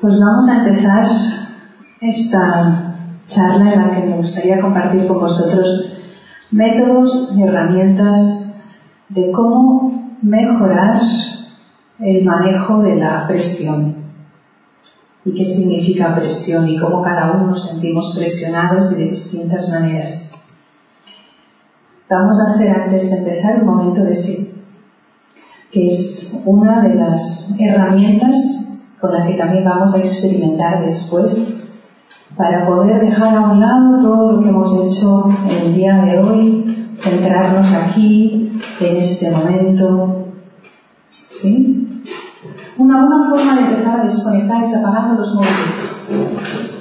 Pues vamos a empezar esta charla en la que me gustaría compartir con vosotros métodos y herramientas de cómo mejorar el manejo de la presión y qué significa presión y cómo cada uno nos sentimos presionados y de distintas maneras. Vamos a hacer antes de empezar un momento de sí, que es una de las herramientas con la que también vamos a experimentar después para poder dejar a un lado todo lo que hemos hecho en el día de hoy, centrarnos aquí, en este momento. ¿Sí? Una buena forma de empezar a desconectar es apagando los móviles.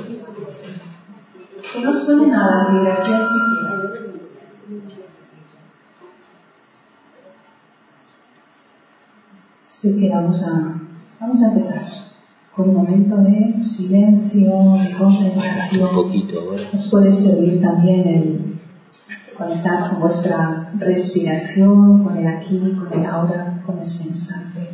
Que no suene nada, ni vibración siquiera. Así que vamos a empezar con un momento de silencio, de contemplación. Un poquito ahora. Nos puede servir también el conectar con vuestra respiración, con el aquí, con el ahora, con este instante.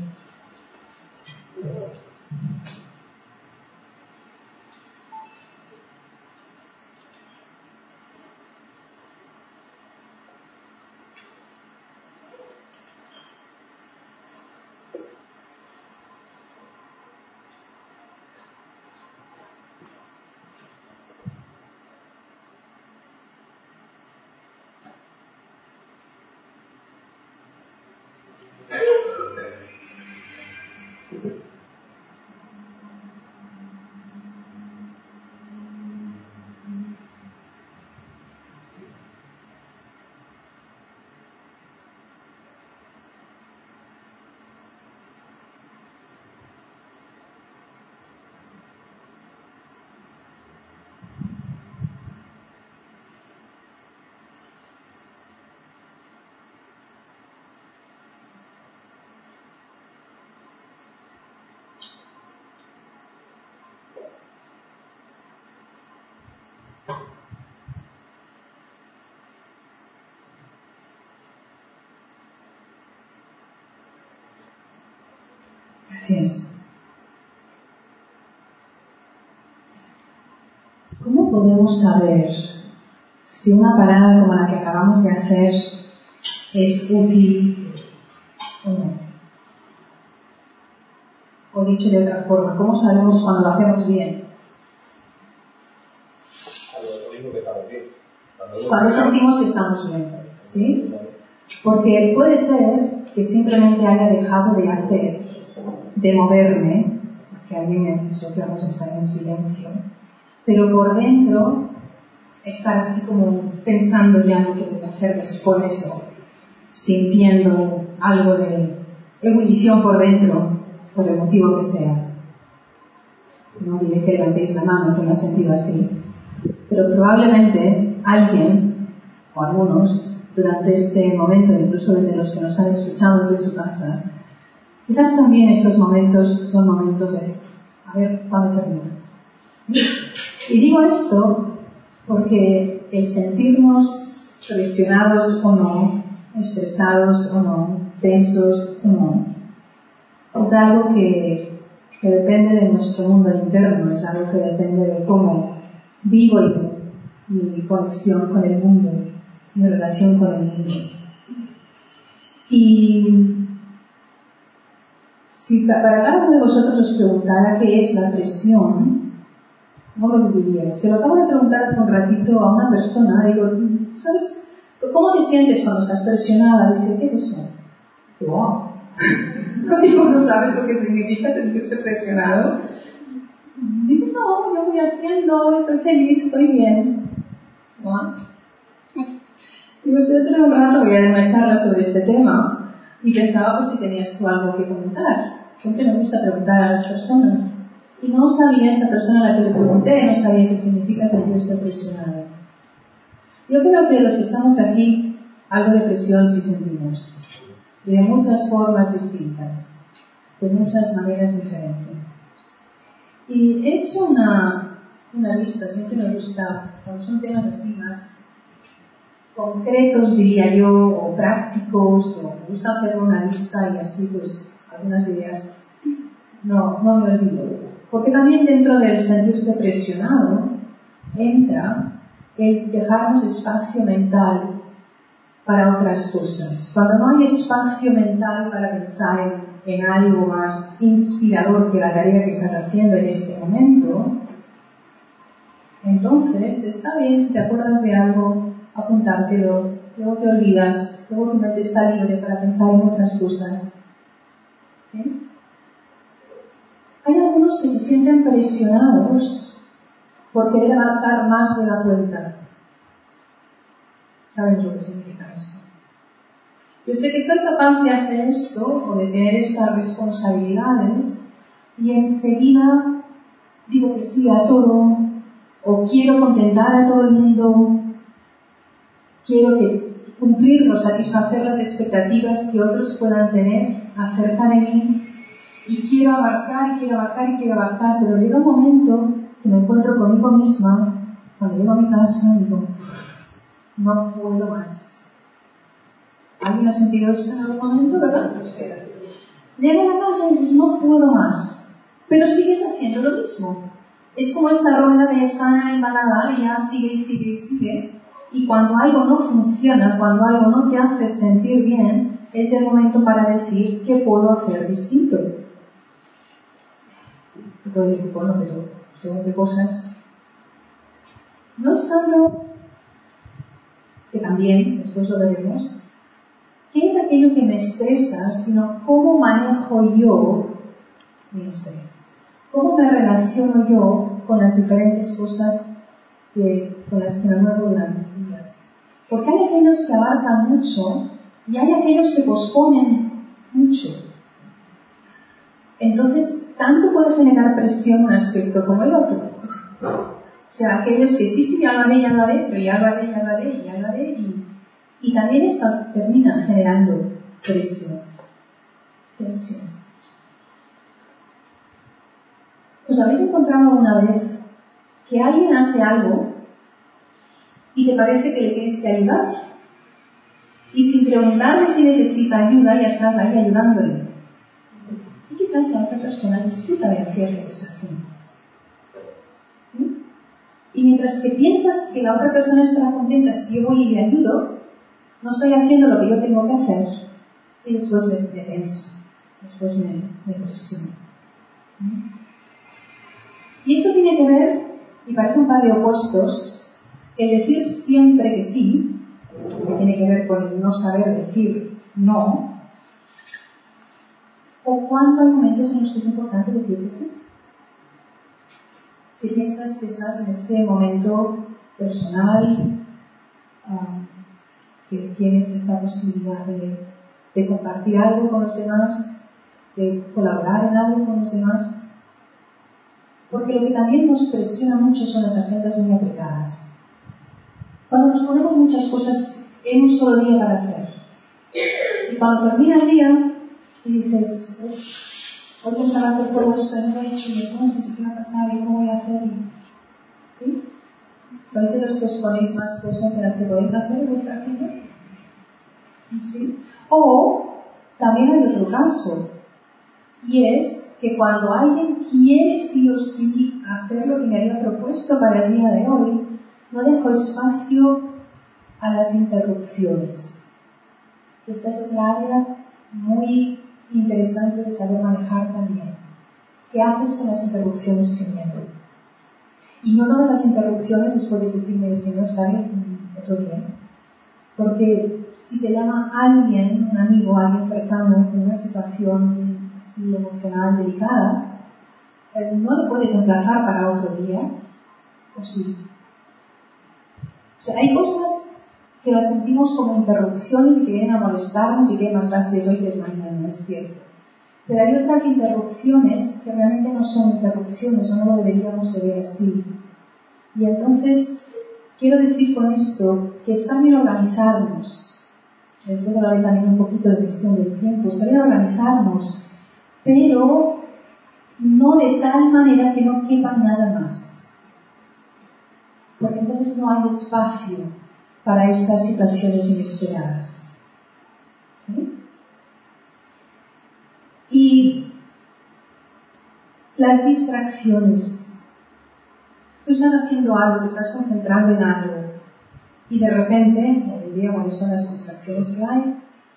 Gracias. ¿Cómo podemos saber si una parada como la que acabamos de hacer es útil o no? O dicho de otra forma, ¿cómo sabemos cuando lo hacemos bien? Cuando sentimos que estamos bien, ¿sí? Porque puede ser que simplemente haya dejado de hacer, de moverme, porque a mí me asociamos a estar en silencio, pero por dentro estar así como pensando ya en lo que voy a hacer después o sintiendo algo de ebullición por dentro, por el motivo que sea. No diré que levantéis la mano, que me ha sentido así, pero probablemente alguien o algunos durante este momento, incluso desde los que nos están escuchando desde su casa, quizás también estos momentos son momentos de a ver cuándo termina. Y digo esto porque el sentirnos presionados o no, estresados o no, tensos o no, es algo que depende de nuestro mundo interno, es algo que depende de cómo vivo mi conexión con el mundo, mi relación con el mundo. Y si para cada uno de vosotros os preguntara qué es la presión, ¿cómo lo viviríais? Se lo acabo de preguntar hace un ratito a una persona, digo, ¿sabes cómo te sientes cuando estás presionada? Dice, ¿qué es eso? Wow. Digo, ¿no sabes lo que significa sentirse presionado? Dice, no, yo voy haciendo, estoy feliz, estoy bien. Wow. Digo, si dentro de un rato voy a dar una charla sobre este tema y pensaba pues si tenías tú algo que comentar. Siempre me gusta preguntar a las personas. Y no sabía esa persona a la que le pregunté, no sabía qué significa sentirse presionado. Yo creo que de los que estamos aquí, algo de presión sí sentimos. Y de muchas formas distintas, de muchas maneras diferentes. Y he hecho una lista, siempre me gusta, cuando son temas así más concretos, diría yo, o prácticos, o me gusta hacer una lista y así pues algunas ideas no me olvido. Porque también dentro del sentirse presionado entra el dejarnos espacio mental para otras cosas. Cuando no hay espacio mental para pensar en algo más inspirador que la tarea que estás haciendo en ese momento, entonces está bien si te acuerdas de algo, apuntártelo, luego te olvidas, luego tu mente está libre para pensar en otras cosas. ¿Sí? Hay algunos que se sienten presionados por querer abarcar más de la cuenta. ¿Saben lo que significa esto? Yo sé que soy capaz de hacer esto o de tener estas responsabilidades y enseguida digo que sí a todo, o quiero contentar a todo el mundo, quiero cumplir o satisfacer las expectativas que otros puedan tener acerca de mí, y quiero abarcar, pero llega un momento que me encuentro conmigo misma, cuando llego a mi casa y digo, no puedo más. ¿Alguien ha sentido eso en algún momento, verdad? Llega a la casa y dices, no puedo más, pero sigues haciendo lo mismo. Es como esa rueda que está embalada y ya sigue, y cuando algo no funciona, cuando algo no te hace sentir bien, es el momento para decir, ¿qué puedo hacer distinto? Y puedes decir, bueno, pero según qué cosas. No es tanto, que también, después lo veremos, qué es aquello que me estresa, sino cómo manejo yo mi estrés. ¿Cómo me relaciono yo con las diferentes cosas con las que me muevo durante el día? Porque hay aquellos que abarcan mucho y hay aquellos que posponen mucho. Entonces, tanto puede generar presión un aspecto como el otro. O sea, aquellos que sí, ya lo haré, pero ya lo haré, y también esto termina generando presión. ¿Os habéis encontrado alguna vez que alguien hace algo y te parece que le tienes que ayudar? Y sin preguntarle si necesita ayuda, ya estás ahí ayudándole. Y quizás la otra persona disfruta de hacer lo que está haciendo. ¿Sí? Y mientras que piensas que la otra persona estará contenta si yo voy y le ayudo, no estoy haciendo lo que yo tengo que hacer, y después me tenso, después me presiono. Y eso tiene que ver, y parece un par de opuestos, el decir siempre que sí, que tiene que ver con el no saber decir no, o cuánto hay momentos en los que es importante decir que sí. Si piensas que estás en ese momento personal, que tienes esa posibilidad de compartir algo con los demás, de colaborar en algo con los demás, porque lo que también nos presiona mucho son las agendas muy apretadas. Cuando nos ponemos muchas cosas en un solo día para hacer, y cuando termina el día y dices, hoy pensaba hacer todo esto, no lo he hecho, y entonces ¿qué va a pasar? ¿Y cómo voy a hacer? ¿Sí? ¿Sois de los que os ponéis más cosas en las que podéis hacer en vuestra agenda? ¿Sí? O también hay otro caso, y es que cuando alguien quiere sí o sí hacer lo que me había propuesto para el día de hoy, no dejo espacio a las interrupciones. Esta es otra área muy interesante de saber manejar también. ¿Qué haces con las interrupciones que vienen? Y no todas las interrupciones les puedes decirme el Señor sabe otro día. Porque si te llama alguien, un amigo, alguien cercano, en una situación así emocional delicada, no le puedes emplazar para otro día, ¿o sí? O sea, hay cosas que las sentimos como interrupciones y que vienen a molestarnos y que más bases hoy que es mañana, no es cierto. Pero hay otras interrupciones que realmente no son interrupciones, o no lo deberíamos de ver así. Y entonces, quiero decir con esto que está bien organizarnos. Después hablaré también un poquito de gestión del tiempo. Está bien organizarnos, pero no de tal manera que no quepa nada más. Porque entonces no hay espacio para estas situaciones inesperadas. ¿Sí? Y Las distracciones. Tú estás haciendo algo, te estás concentrando en algo y de repente, hoy día, ¿cuáles son las distracciones que hay?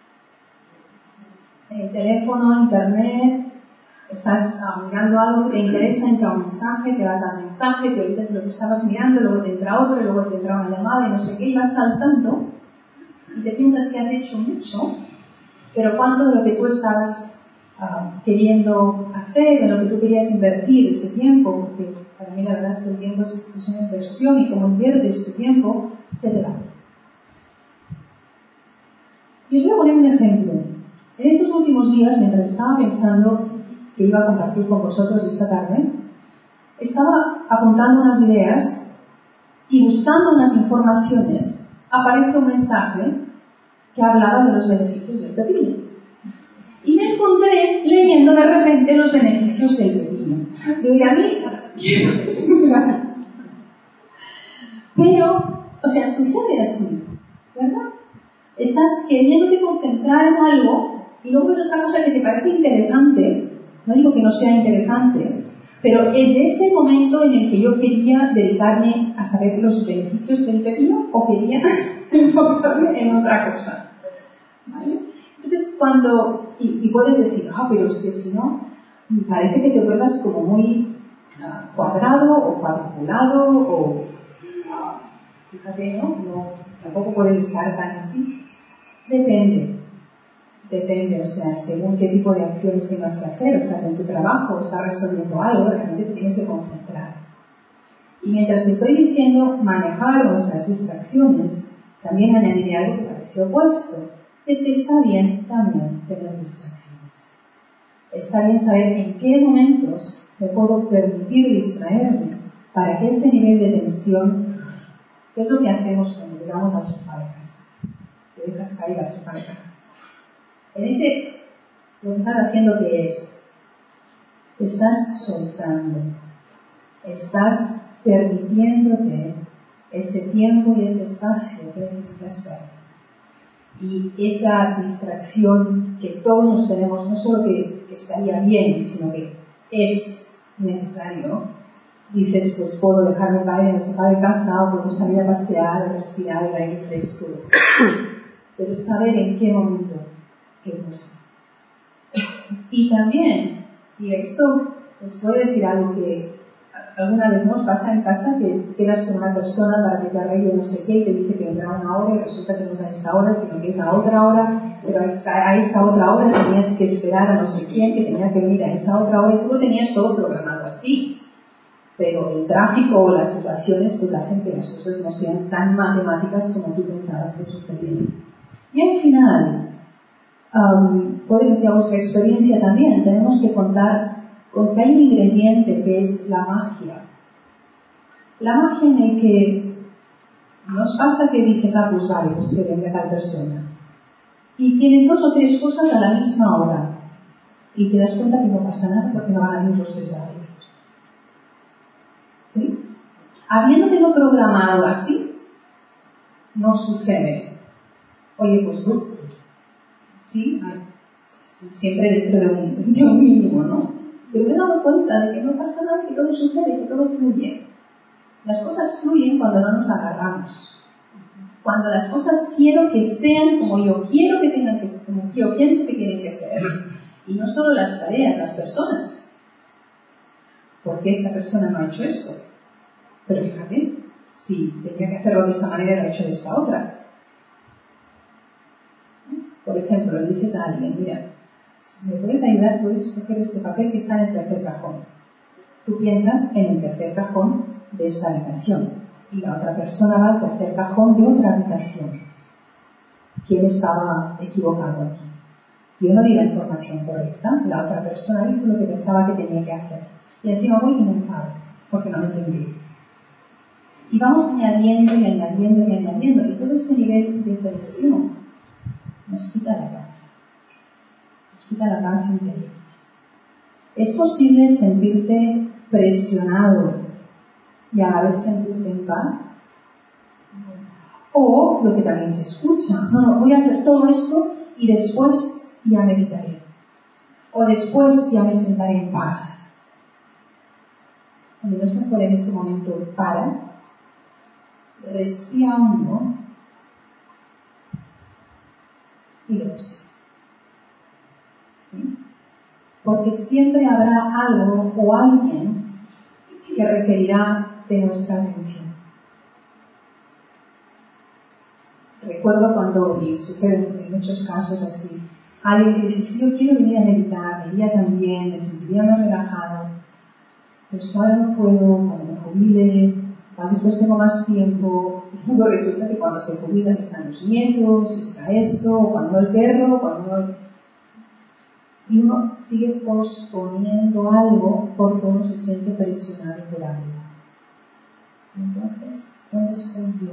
El teléfono, internet, estás mirando algo, te interesa, entra un mensaje, te vas al mensaje, te olvidas de lo que estabas mirando, luego te entra otro, y luego te entra una llamada y no sé qué, y vas saltando y te piensas que has hecho mucho, pero cuánto de lo que tú estabas queriendo hacer, en lo que tú querías invertir ese tiempo, porque para mí la verdad es que el tiempo es una inversión y como inviertes tu tiempo, se te va. Y os voy a poner un ejemplo. En estos últimos días, mientras estaba pensando que iba a compartir con vosotros esta tarde, estaba apuntando unas ideas y buscando unas informaciones, aparece un mensaje que hablaba de los beneficios del pepino. Y me encontré leyendo de repente los beneficios del pepino. Digo, y a mí, pero, o sea, sucede así, ¿verdad? Estás queriéndote concentrar en algo y luego ves otra cosa que te parece interesante. No digo que no sea interesante, pero es ese momento en el que yo quería dedicarme a saber los beneficios del pepino o quería enfocarme en otra cosa. ¿Vale? Entonces, cuando, y puedes decir, pero es que si no, parece que te vuelvas como muy cuadrado o cuadriculado o, fíjate, ¿no? Tampoco puedes estar tan así. Depende, o sea, según qué tipo de acciones tengas que hacer, o estás en tu trabajo, o estás resolviendo algo, realmente te tienes que concentrar. Y mientras te estoy diciendo manejar nuestras distracciones, también añadiré algo que parece opuesto. Es que está bien también tener distracciones. Está bien saber en qué momentos me puedo permitir distraerme para que ese nivel de tensión, que es lo que hacemos cuando llegamos a sus parejas, que dejas caer a sus parejas. En ese, lo que estás haciendo que es, estás soltando, estás permitiéndote ese tiempo y ese espacio que necesitas ver. Y esa distracción que todos nos tenemos, no solo que estaría bien, sino que es necesario, dices, pues puedo dejarme caer en el sofá de casa, o puedo salir a pasear, o respirar el aire fresco. Pero saber en qué momento, qué cosa. Y también, y esto os voy a decir algo que alguna vez nos pasa en casa, que quedas con una persona para que te arregle no sé qué y te dice que vendrá una hora y resulta que no es a esta hora, sino que es a otra hora, pero a esta otra hora tenías que esperar a no sé quién que tenía que venir a esa otra hora y tú lo tenías todo programado así. Pero el tráfico o las situaciones pues hacen que las cosas no sean tan matemáticas como tú pensabas que sucedían. Y al final, puede que sea vuestra experiencia también, tenemos que contar con que hay un ingrediente que es la magia. La magia en el que nos pasa que dices, pues vale, pues que venga tal persona. Y tienes 2 o 3 cosas a la misma hora. Y te das cuenta que no pasa nada porque no van a venir los 3 a la vez. ¿Sí? Habiéndotelo programado así, no sucede. Oye, pues sí, siempre dentro de un mínimo, ¿no? Pero me he dado cuenta de que no pasa nada, que todo sucede, que todo fluye. Las cosas fluyen cuando no nos agarramos. Cuando las cosas quiero que sean como yo quiero que tengan que ser, como yo pienso que tienen que ser. Y no solo las tareas, las personas. ¿Por qué esta persona no ha hecho esto? Pero fíjate, si tenía que hacerlo de esta manera, lo ha hecho de esta otra. Por ejemplo, le dices a alguien, mira, si me puedes ayudar, puedes coger este papel que está en el tercer cajón. Tú piensas en el tercer cajón de esta habitación y la otra persona va al tercer cajón de otra habitación. ¿Quién estaba equivocado aquí? Yo no di la información correcta, la otra persona hizo lo que pensaba que tenía que hacer. Y encima voy y me enfado, porque no lo entendí. Y vamos añadiendo y añadiendo y añadiendo, y todo ese nivel de tensión nos quita la paz. Nos quita la paz interior. Es posible sentirte presionado y a la vez sentirte en paz. O lo que también se escucha, no, voy a hacer todo esto y después ya meditaré. O después ya me sentaré en paz. Cuando no es mejor en ese momento, respira hondo y lo observa. ¿Sí? Porque siempre habrá algo o alguien que requerirá de nuestra atención. Recuerdo cuando, y sucede en muchos casos así, alguien que dice, sí, yo quiero venir a meditar, me iría también, me sentiría más relajado, pero es que ahora no puedo, cuando me jubile, después tengo más tiempo, y luego resulta que cuando se jubilan están los nietos, está esto, o cuando no el perro, cuando no... Y uno sigue posponiendo algo porque uno se siente presionado por algo. Entonces, ¿dónde estoy yo?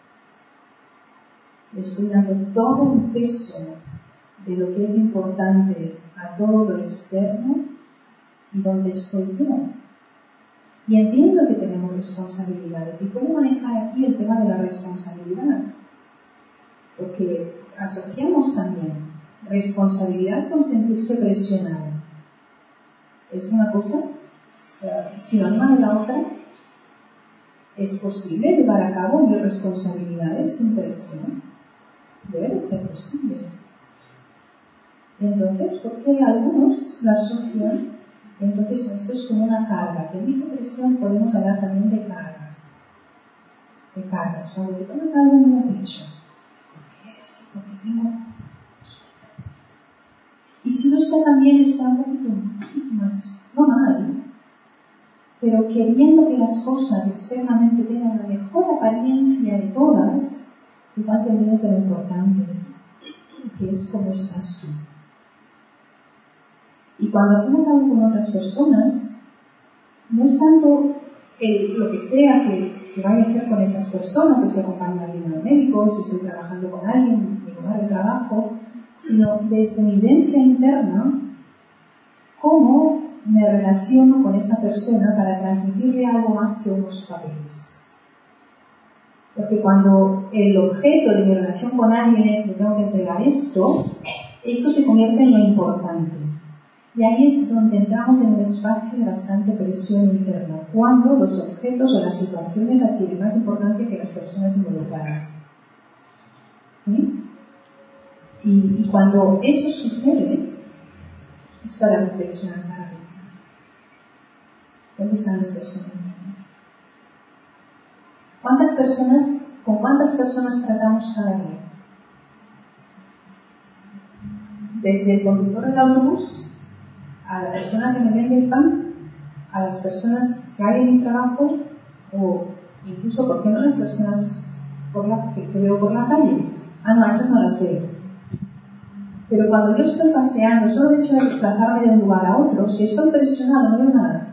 Le estoy dando todo el peso de lo que es importante a todo lo externo y dónde estoy yo. Y entiendo que tenemos responsabilidades. ¿Y cómo manejar aquí el tema de la responsabilidad? Porque asociamos también responsabilidad con sentirse presionado. ¿Es una cosa sinónima de la otra? ¿Es posible llevar a cabo mis responsabilidades sin presión? Debe de ser posible. Entonces, porque algunos la asocian, entonces esto es como una carga. Que en dicha presión podemos hablar también de cargas. De cargas. Cuando te tomas algo muy a pecho. ¿Por qué? Sí, porque tengo... Y si no está tan bien, está un poquito más, no mal, pero queriendo que las cosas externamente tengan la mejor apariencia de todas, igual te olvidas de lo importante, que es cómo estás tú. Y cuando hacemos algo con otras personas, no es tanto lo que sea que vaya a hacer con esas personas, o si acompaño a alguien al médico, si estoy trabajando con alguien en mi lugar de trabajo, sino desde mi vivencia interna, cómo me relaciono con esa persona para transmitirle algo más que unos papeles. Porque cuando el objeto de mi relación con alguien es que tengo que entregar esto se convierte en lo importante. Y ahí es donde entramos en un espacio de bastante presión interna, cuando los objetos o las situaciones adquieren más importancia que las personas involucradas. ¿Sí? Y cuando eso sucede, es para reflexionar, para pensar. ¿Dónde están las personas? ¿Con cuántas personas tratamos cada día? Desde el conductor del autobús, a la persona que me vende el pan, a las personas que hay en mi trabajo, o incluso, ¿por qué no las personas que veo por la calle? No, esas no las veo. Pero cuando yo estoy paseando, solo el hecho de desplazarme de un lugar a otro, si estoy presionado, no veo nada.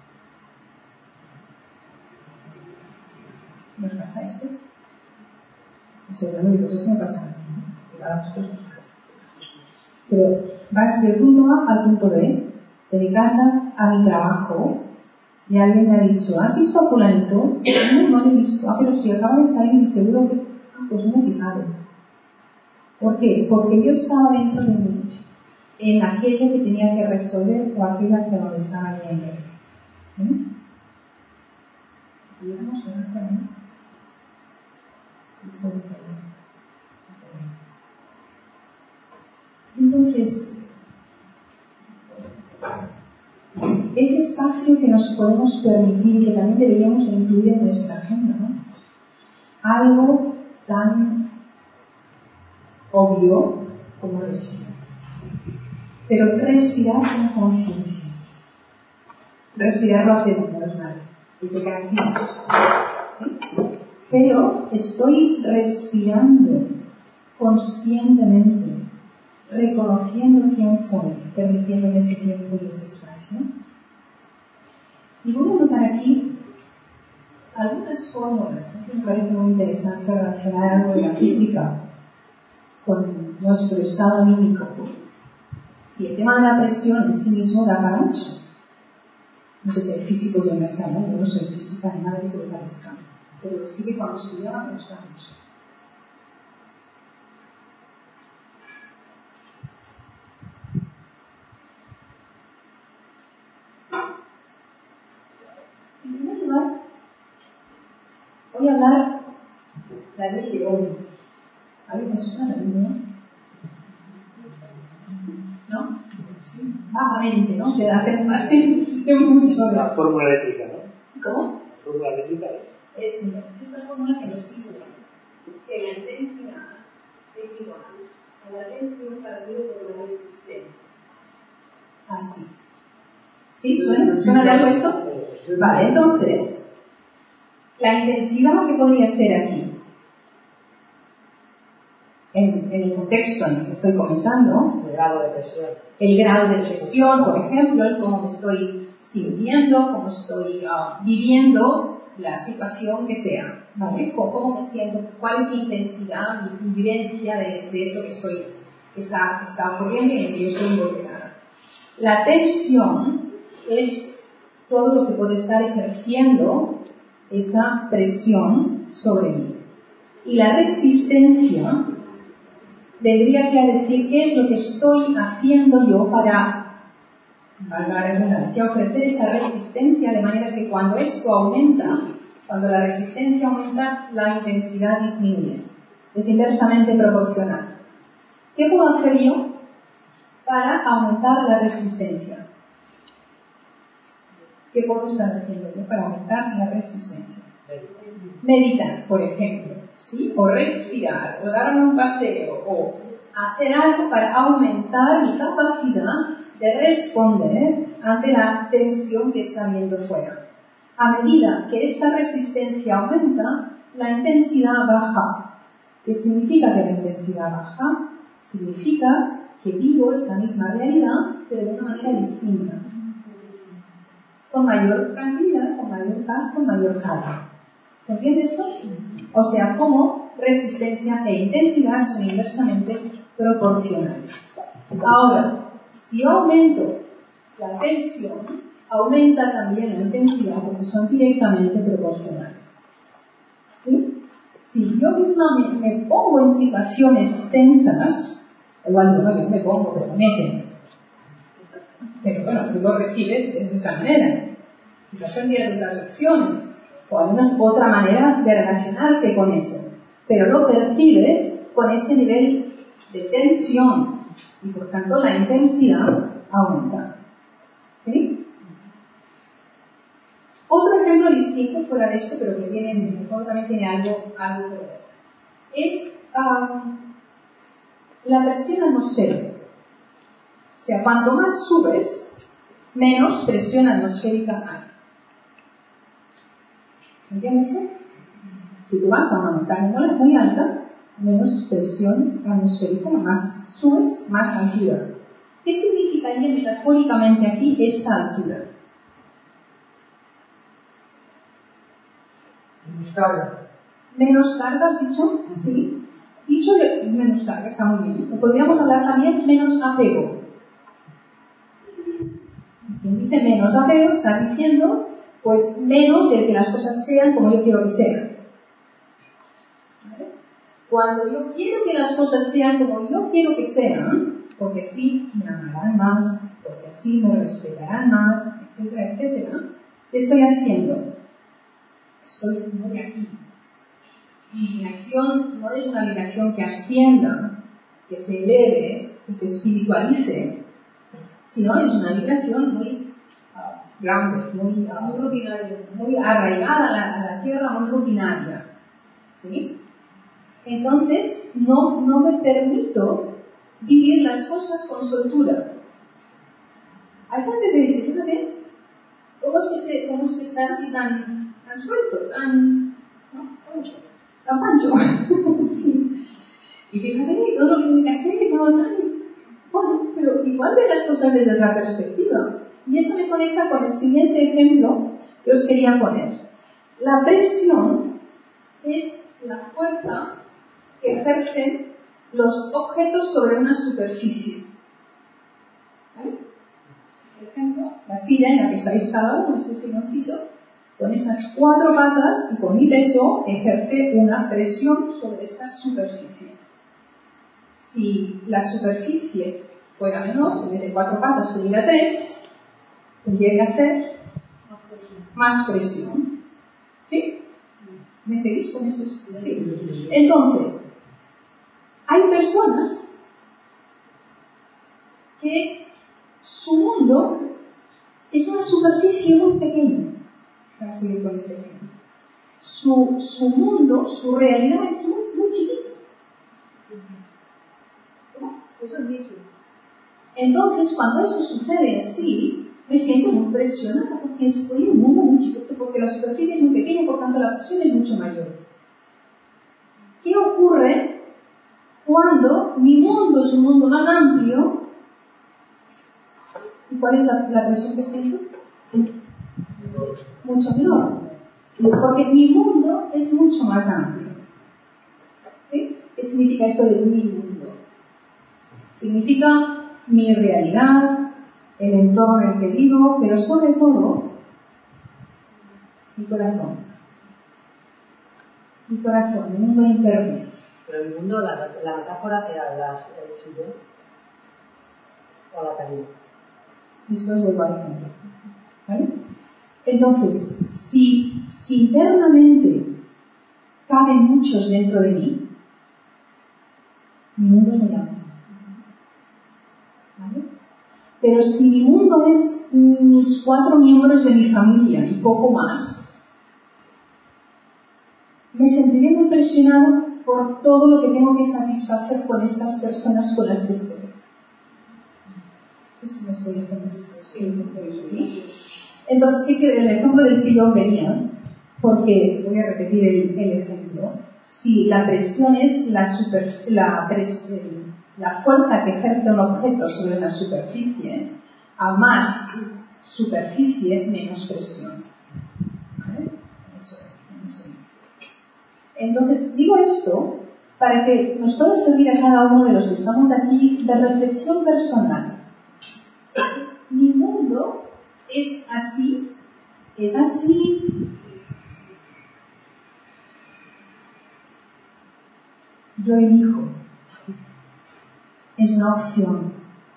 ¿No os pasa esto? Lo digo, esto me pasa a mí, ¿no? A vosotros nos pasa. Pero vas del punto A al punto B, de mi casa a mi trabajo, y alguien me ha dicho, ¿has visto a fulanito? No lo he visto. Pero si acaba de salir, seguro que... pues no me he fijado. ¿Por qué? Porque yo estaba dentro de mí, en aquello que tenía que resolver o aquello hacia donde estaba yendo. ¿Sí? Si pudiéramos ver también, si se ve bien. Entonces, ese espacio que nos podemos permitir y que también deberíamos incluir en nuestra agenda, ¿no? Algo tan obvio como respirar. Pero respirar con conciencia. Respirar lo hacemos, no es malo, desde que nacimos. ¿Sí? Pero estoy respirando conscientemente, reconociendo quién soy, permitiéndome ese tiempo y ese espacio. Y voy a anotar aquí algunas fórmulas que me parece muy interesante relacionar algo de la física con nuestro estado anímico. Y el tema de la presión en sí mismo da para mucho. No sé si hay físicos en la sala, yo no soy física ni nada que se lo parezca, pero sí que cuando estudiaba me gustaba mucho. En primer lugar, voy a hablar la ley de Ohm. ¿Alguien me suena la ley de Ohm? ¿No? Sí, vagamente, ¿no? Que hace mucho. La fórmula eléctrica, ¿no? ¿Cómo? La fórmula eléctrica, ¿no? Es esta fórmula que nos dice que la intensidad es igual a la tensión partido por la resistencia. Así. ¿Sí? ¿Suena de algo esto? Vale, entonces, la intensidad que podría ser aquí, en el contexto en el que estoy comentando, El grado de presión. El grado de presión, por ejemplo, el cómo me estoy sintiendo, cómo estoy viviendo la situación que sea, ¿vale? Cómo me siento, cuál es mi intensidad, mi vivencia de eso que está ocurriendo y en el que yo estoy involucrada. La tensión es todo lo que puede estar ejerciendo esa presión sobre mí. Y la resistencia vendría aquí a decir qué es lo que estoy haciendo yo para, valga la redundancia, ofrecer esa resistencia de manera que cuando esto aumenta, cuando la resistencia aumenta, la intensidad disminuye. Es inversamente proporcional. ¿Qué puedo hacer yo para aumentar la resistencia? ¿Qué puedo estar haciendo yo para aumentar la resistencia? Meditar, por ejemplo, ¿sí? O respirar, o darme un paseo, o hacer algo para aumentar mi capacidad de responder ante la tensión que está viendo fuera. A medida que esta resistencia aumenta, la intensidad baja. ¿Qué significa que la intensidad baja? Significa que vivo esa misma realidad, pero de una manera distinta. Con mayor tranquilidad, con mayor paz, con mayor calma. ¿Se entiende esto? O sea, como resistencia e intensidad son inversamente proporcionales. Ahora, si yo aumento la tensión, aumenta también la intensidad porque son directamente proporcionales. ¿Sí? Si yo misma me pongo en situaciones tensas, igual digo, no, yo no me pongo, pero me meten. Pero bueno, tú lo recibes de esa manera. Quizás tendrías otras opciones, o al menos otra manera de relacionarte con eso. Pero lo percibes con ese nivel de tensión y por tanto la intensidad aumenta. ¿Sí? Otro ejemplo distinto fuera de esto, pero que también tiene algo que ver, es la presión atmosférica. O sea, cuanto más subes, menos presión atmosférica hay. ¿Entiendes? Si tú vas a una montaña muy alta, menos presión atmosférica, más subes, más altura. ¿Qué significaría metafóricamente aquí esta altura? Menos carga. ¿Menos carga, has dicho? Sí. Dicho que menos carga, está muy bien. Podríamos hablar también menos apego. Quien dice menos apego está diciendo, pues menos el que las cosas sean como yo quiero que sean. ¿Vale? Cuando yo quiero que las cosas sean como yo quiero que sean, porque así me amarán más, porque así me respetarán más, etcétera, etcétera, ¿qué estoy haciendo? Estoy muy aquí. Mi vibración no es una vibración que ascienda, que se eleve, que se espiritualice, sino es una vibración muy grande, muy rutinaria, muy arraigada a la tierra, muy rutinaria. ¿Sí? Entonces, no me permito vivir las cosas con soltura. Hay gente que dice, fíjate, ¿cómo es que está así tan suelto, tan pancho? Sí. Y fíjate, todo lo que tiene que hacer, y todo tan... Bueno, pero igual ve las cosas desde otra perspectiva. Y eso me conecta con el siguiente ejemplo que os quería poner. La presión es la fuerza que ejercen los objetos sobre una superficie. ¿Vale? Por ejemplo, la silla en la que estáis cada uno, este silloncito, con estas 4 patas y con mi peso ejerce una presión sobre esta superficie. Si la superficie fuera menor, si en vez de 4 patas tuviera 3, tendría que hacer más presión. ¿Sí? ¿Me seguís con esto? Sí. Entonces, hay personas que su mundo es una superficie muy pequeña, para seguir con este ejemplo. Su mundo, su realidad es muy chiquita. ¿No? Eso es dicho. Entonces, cuando eso sucede así, me siento muy presionada porque estoy en un mundo muy chiquito, porque la superficie es muy pequeña y por tanto la presión es mucho mayor. ¿Qué ocurre cuando mi mundo es un mundo más amplio? ¿Y cuál es la presión que siento? Mucho menor. Porque mi mundo es mucho más amplio. ¿Sí? ¿Qué significa esto de mi mundo? Significa mi realidad, el entorno en el que vivo, pero sobre todo mi corazón. Mi corazón, mi mundo interno. Pero el mundo, la metáfora que hablas, el sillón o la cabina. Después vuelvo al ejemplo. ¿Vale? Entonces, si internamente caben muchos dentro de mí, mi mundo es muy amplio. ¿Vale? Pero si mi mundo es mis 4 miembros de mi familia y poco más, me sentiré muy presionado por todo lo que tengo que satisfacer con estas personas con las que estoy. No sé si me estoy haciendo ¿sí? Entonces, el ejemplo del sillón venía, porque voy a repetir el ejemplo. Si la presión es la fuerza que ejerce un objeto sobre una superficie, a más superficie, menos presión. ¿Vale? Eso. Entonces, digo esto para que nos pueda servir a cada uno de los que estamos aquí de reflexión personal. Mi mundo es así, es así, es así. Yo elijo. Es una opción.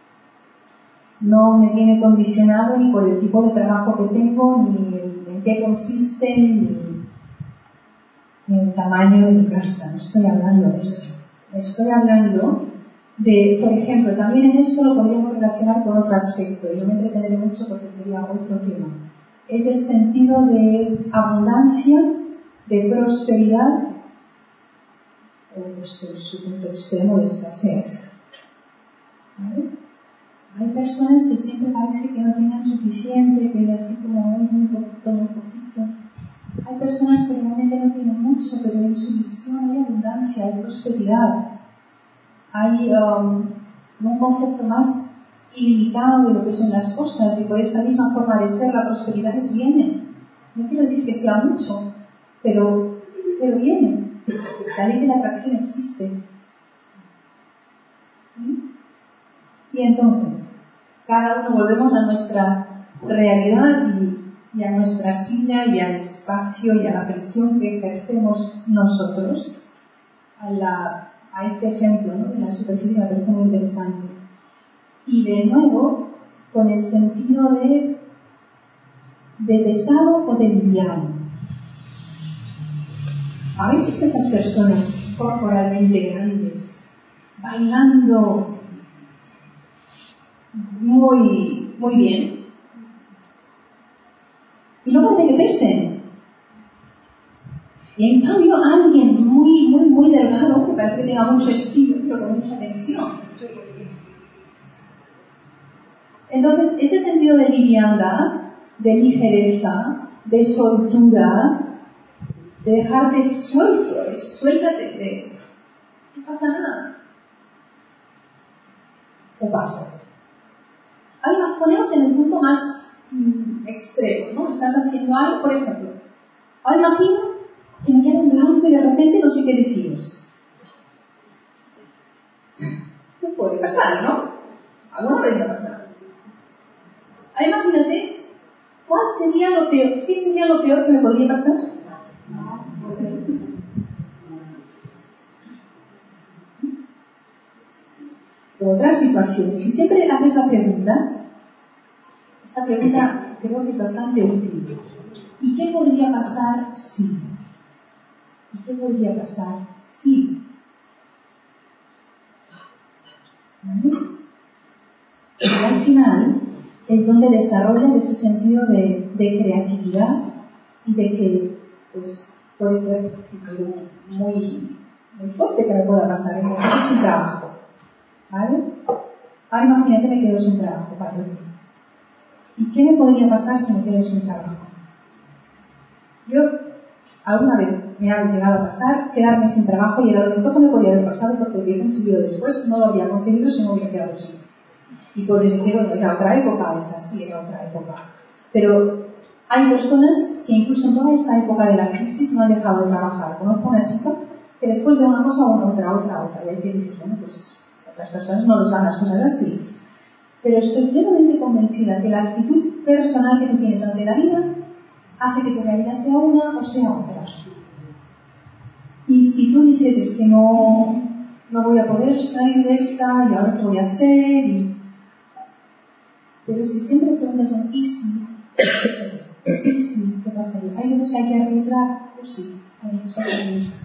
No me viene condicionado ni por el tipo de trabajo que tengo, ni en qué consiste, ni el tamaño de mi casa. No estoy hablando de eso. Estoy hablando de, por ejemplo, también en esto lo podríamos relacionar con otro aspecto. Yo me entreteneré mucho porque sería otro tema. Es el sentido de abundancia, de prosperidad, o desde su punto extremo de escasez. ¿Vale? Hay personas que siempre parece que no tienen suficiente, que es así como muy poquito, muy poquito. Hay personas que realmente no tienen mucho, pero en su visión hay abundancia, hay prosperidad. Hay un concepto más ilimitado de lo que son las cosas, y por esta misma forma de ser, la prosperidad les viene. No quiero decir que sea mucho, pero viene. La ley de la atracción existe. ¿Sí? Y entonces, cada uno volvemos a nuestra realidad y a nuestra silla y al espacio y a la presión que ejercemos nosotros, a este ejemplo, ¿no? De la superficie me parece muy interesante. Y de nuevo, con el sentido de pesado o de liviano. ¿Habéis visto esas personas corporalmente grandes, bailando muy bien? Y no parece que pesen. Y en cambio alguien muy delgado, que parece que tenga mucho estilo, pero con mucha tensión. Entonces, ese sentido de liviandad, de ligereza, de soltura, de dejarte suelto, suéltate, no pasa nada. ¿O pasa? Ahora nos ponemos en el punto más extremo, ¿no? Estás haciendo algo, por ejemplo. Ahora imagina que me queda un blanco y de repente no sé qué deciros. No puede pasar, ¿no? Alguna vez va a pasar. Ahora imagínate, ¿qué sería lo peor que me podría pasar? Otras situaciones. Si siempre haces la pregunta, esta pregunta creo que es bastante útil. ¿Y qué podría pasar si? ¿Y qué podría pasar si? ¿Vale? Y al final es donde desarrollas ese sentido de creatividad y de que pues, puede ser algo muy fuerte que me pueda pasar. Me quedo sin trabajo. ¿Vale? Ahora imagínate me quedo sin trabajo, ¿vale? ¿Y qué me podría pasar si me quedo sin trabajo? Yo alguna vez me ha llegado a pasar quedarme sin trabajo y era lo mejor que me podía haber pasado porque lo que he conseguido después no lo había conseguido si no hubiera quedado sin. Y podéis decir, bueno, era otra época, esa sí era otra época. Pero hay personas que incluso en toda esta época de la crisis no han dejado de trabajar. Conozco a una chica que después de una cosa, otra. Y ahí te dices, bueno, pues otras personas no les van las cosas así. Pero estoy plenamente convencida que la actitud personal que tú tienes ante la vida hace que tu realidad sea una o sea otra. Y si tú dices, es que no voy a poder salir de esta, y ahora qué voy a hacer, pero si siempre preguntas, bueno, ¿y si? ¿Y si? ¿Qué pasaría? Hay veces que hay que arriesgar, pues sí, hay veces que hay que arriesgar.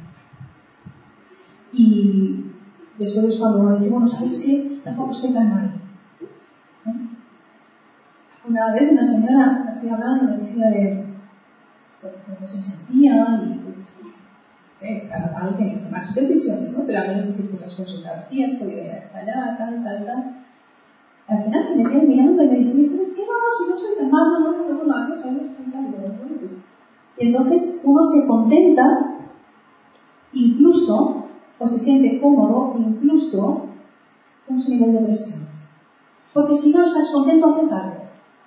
Y después es cuando uno dice, bueno, ¿sabes qué? Tampoco estoy tan mal. ¿No? Una vez una señora, así hablando, me decía de cómo se sentía y pues, cada tiene que tomar sus decisiones, ¿no? Pero a menos decir cosas consultativas, podía ir allá, tal. Al final se me queda mirando y me dice, ¿sabes qué? No, si no soy tan mal, no, tal. Y entonces uno se contenta, incluso, o se siente cómodo, incluso con su nivel de presión. Porque si no estás contento, haces algo.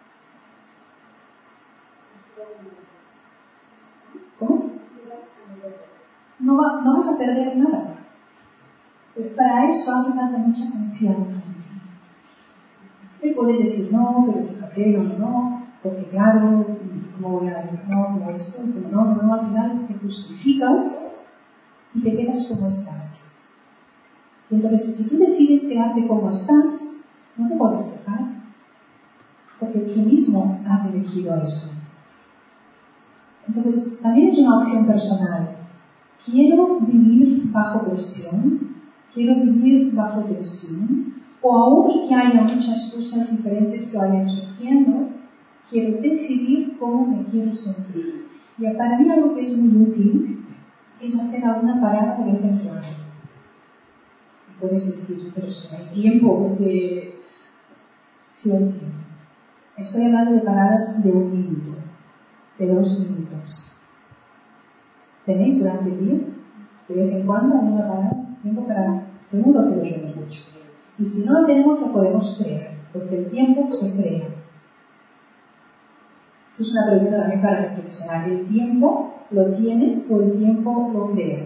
¿Cómo? No vas a perder nada. Pues para eso hace falta mucha confianza. Te puedes decir, no, pero fíjate, no, porque claro, ¿cómo voy a dar no, como esto, como no, al final te justificas y te quedas como estás. Y entonces, si tú decides quedarte como estás, no te puedes quejar, porque tú mismo has elegido eso. Entonces, también es una opción personal. ¿Quiero vivir bajo presión? ¿Quiero vivir bajo tensión? O aún y que haya muchas cosas diferentes que vayan surgiendo, quiero decidir cómo me quiero sentir. Y para mí algo que es muy útil es hacer alguna parada de vez en cuando. Puedes decir, pero si no hay tiempo, porque sí hay tiempo. Estoy hablando de paradas de 1 minuto, de 2 minutos. ¿Tenéis durante el día? De vez en cuando alguna parada, tiempo para, seguro que lo tenemos mucho. Y si no lo tenemos, lo podemos crear, porque el tiempo se crea. Esa es una pregunta también para reflexionar. ¿El tiempo lo tienes o el tiempo lo creas?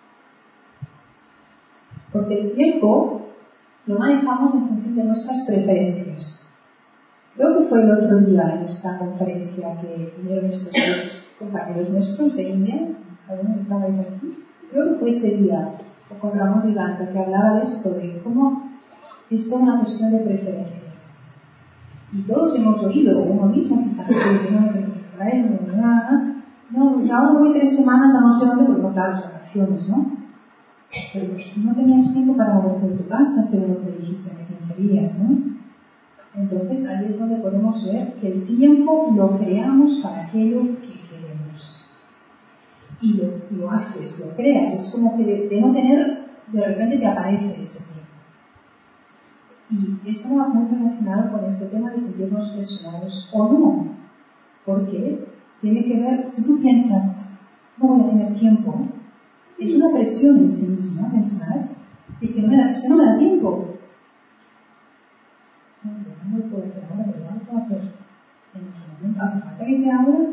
Porque el tiempo lo manejamos en función de nuestras preferencias. Creo que fue el otro día en esta conferencia que vinieron estos 2 compañeros nuestros de India, algunos estabais aquí. Creo que fue ese día, con Ramón Vivanta, que hablaba de esto, de cómo es toda una cuestión de preferencias. Y todos hemos oído, uno mismo quizás, no, y ahora voy 3 semanas a no sé dónde, porque no, claro, las vacaciones, ¿no? Pero tú no tenías tiempo para moverte de tu casa, según lo que dijiste de 15 días, ¿no? Entonces ahí es donde podemos ver que el tiempo lo creamos para aquello que queremos. Y lo haces, lo creas, es como que de no tener, de repente te aparece ese tiempo. Y esto va muy relacionado con este tema de sentirnos presionados o no, porque tiene que ver, si tú piensas, no voy a tener tiempo, es una presión en sí misma pensar de que no me da tiempo. No lo puedo hacer ahora, pero no lo puedo hacer en otro momento. ¿Hace falta que sea ahora?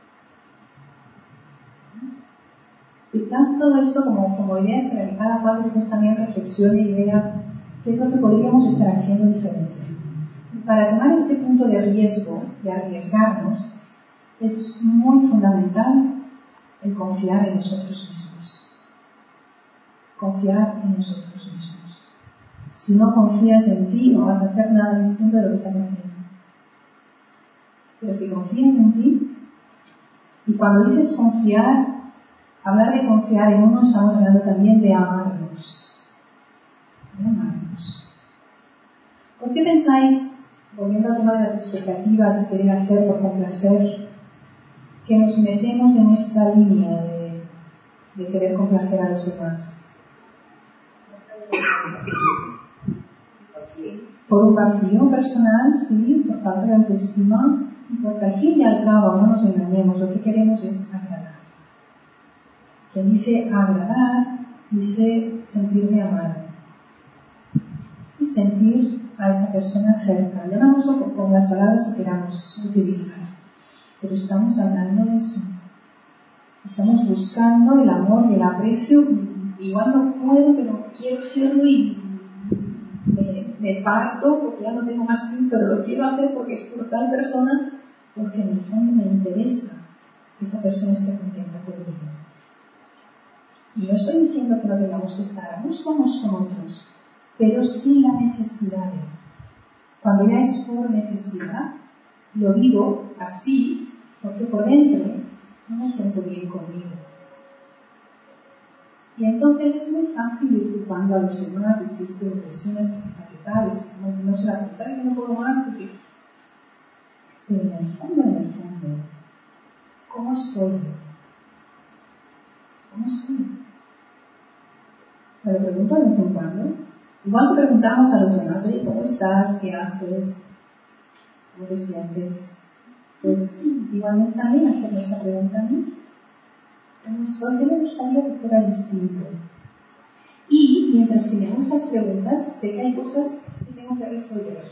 Quizás todo esto como ideas para que cada cual después también reflexione y vea qué es lo que podríamos estar haciendo diferente. Para tomar este punto de riesgo, de arriesgarnos, es muy fundamental el confiar en nosotros mismos. Confiar en nosotros mismos. Si no confías en ti, no vas a hacer nada distinto de lo que estás haciendo. Pero si confías en ti Y cuando dices confiar, hablar de confiar en uno, estamos hablando también de amarnos. De amarnos. ¿Por qué pensáis, volviendo al tema de las expectativas, querer hacer por complacer, que nos metemos en esta línea de querer complacer a los demás? Por un vacío personal, sí, por falta de autoestima, y porque al fin y al cabo, no nos engañemos, lo que queremos es agradar. Quien dice agradar, dice sentirme amado. Sí, sentir a esa persona cerca. Llamémoslo con las palabras que queramos utilizar. Pero estamos hablando de eso. Estamos buscando el amor y el aprecio. Igual no puedo, pero quiero hacerlo y me parto porque ya no tengo más tiempo, pero lo quiero hacer porque es por tal persona, porque en el fondo me interesa que esa persona esté contenta conmigo. Y no estoy diciendo que no tengamos que estar a gusto unos con otros, pero sí la necesidad. Cuando ya es por necesidad, lo digo así, porque por dentro no me siento bien conmigo. Y entonces es muy fácil ir culpando a los demás, existen depresiones capitales, no se la capital, que no puedo más. Pero en el fondo, ¿cómo estoy yo? ¿Cómo estoy? Me lo pregunto de vez en cuando. Igual que preguntamos a los demás, oye, ¿cómo estás? ¿Qué haces? ¿Cómo te sientes? Pues igualmente también hacerme esta pregunta a mí. ¿Cómo estoy? ¿Qué me gustaría que fuera distinto? Y mientras que me hago estas preguntas, sé que hay cosas que tengo que resolver.